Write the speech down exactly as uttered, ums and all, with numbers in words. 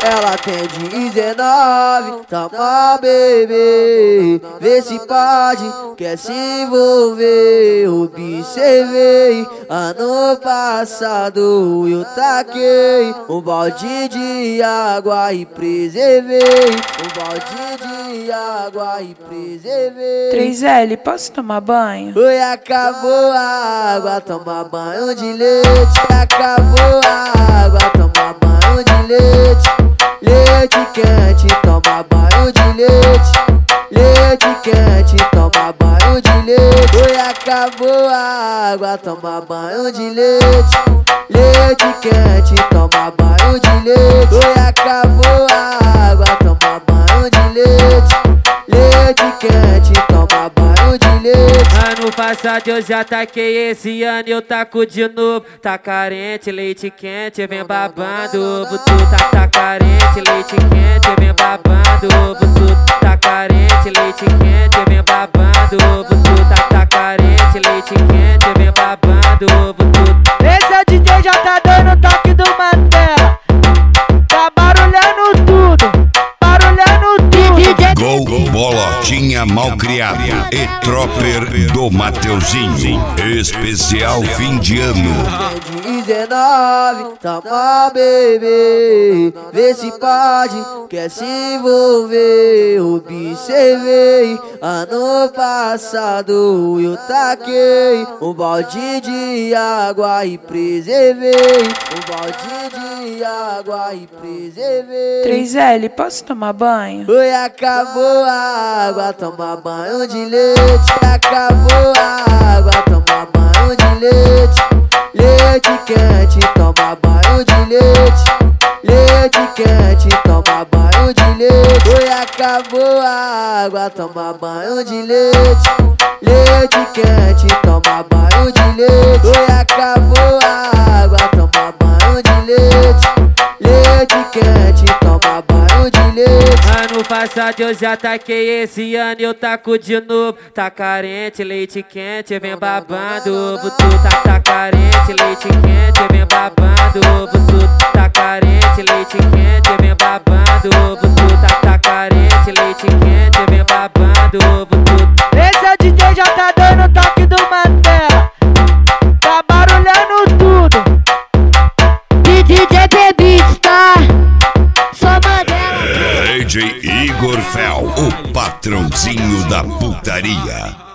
Ela tem dezenove, toma bebê, vê se pode, quer se envolver. Observei, ano passado eu taquei um balde de água e preservei. Um balde de água e preservei. três L, posso tomar banho? Oi, acabou a água, toma banho de leite. Acabou a água, toma banho de leite. Leite quente, toma banho de leite. Leite quente, toma banho de leite. Oi, acabou a água, toma banho de leite. Leite quente, toma banho de leite. Oi, acabou a água, toma banho de leite. Leite quente, toma banho de leite. Ano passado eu já taquei, esse ano eu taco de novo. Tá carente, leite quente, vem babando ovo. Tu tá, tá carente, leite quente, vem babando ovo. Tu tá carente, leite quente, vem babando ovo. Tu tá, tá carente, leite quente, vem babando ovo. Tu. Esse é o D J, já tá dando toque do Matera. Tá barulhando tudo, barulhando tudo. Gol, bolotinha malcriada e Tropper do Mateuzinho. Especial fim de ano. dezenove, toma bebê, vê se pode, quer se envolver. Observei, ano passado eu taquei um balde de água e preservei. Um balde de água e preservei. três L, posso tomar banho? Oi, acabou a água, toma banho de leite. Acabou a água, toma banho de leite. Leite quente, toma banho de leite. Leite quente, toma banho de leite. Oi, acabou a água, toma banho de leite. Leite quente, toma banho de leite. Oi, acabou a água, toma banho de leite. Leite quente, toma banho de leite. Ano passado eu já taquei, esse ano eu taco de novo. Tá carente, leite quente, vem babando ovo. Tu tá, tá carente, leite quente, vem babando ovo. Tu tá carente, leite quente, vem babando ovo. Tu tá, tá carente, leite quente, vem babando ovo. Tu. Esse é o D J, já tá dando toque do Matera. Tá barulhando tudo. D J Beats, tá? Só Mandela. D J Igor Fel, o patrãozinho da putaria.